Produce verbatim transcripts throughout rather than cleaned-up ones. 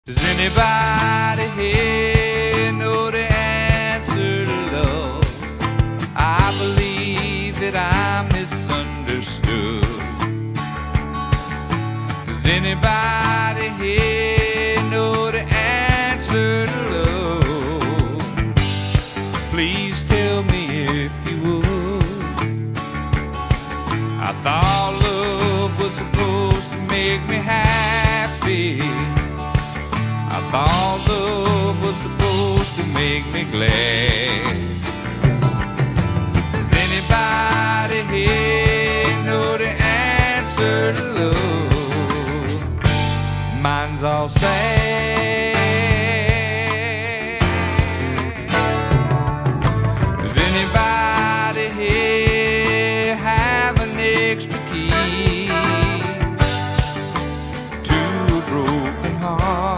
Does anybody here know the answer to love? I believe that I'm misunderstood. Does anybody here know the answer to love? Please tell me if you would. I thought love was supposed to make me happy. I thought love was supposed to make me glad. Does anybody here know the answer to love? Mine's all sad. Does anybody here have an extra key to a broken heart?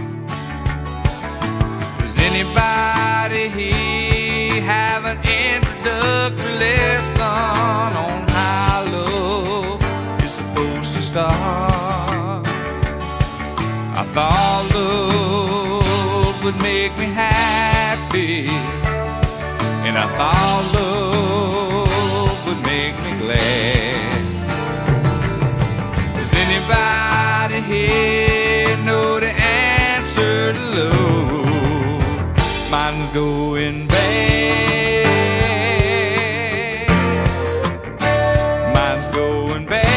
Anybody here have an introductory lesson on how love is supposed to start? I thought love would make me happy, and I thought love would make me glad. Does anybody here know the answer to love? Mine's going bad. Mine's going bad.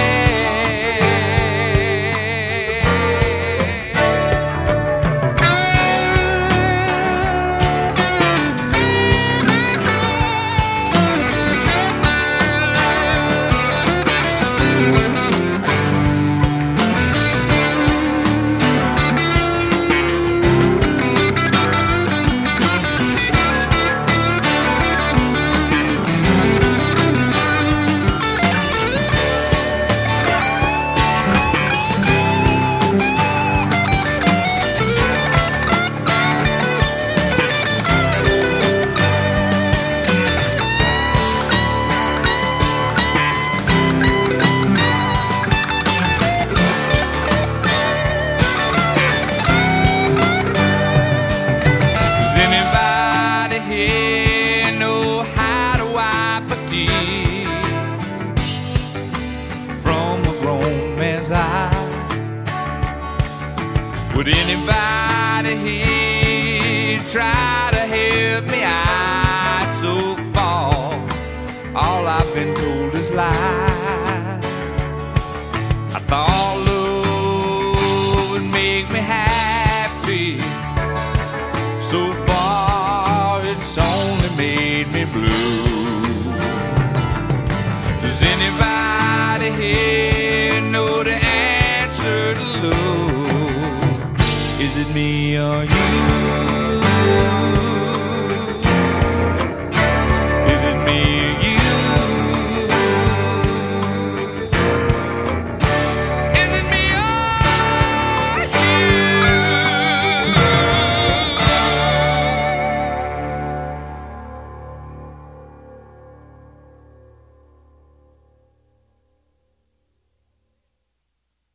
From a grown man's eye? Would anybody here try to help me out? So far, all I've been told is lies. I thought love would make me happy. So far, it's only made me blue. Does anybody here know the answer to love? Is it me or you?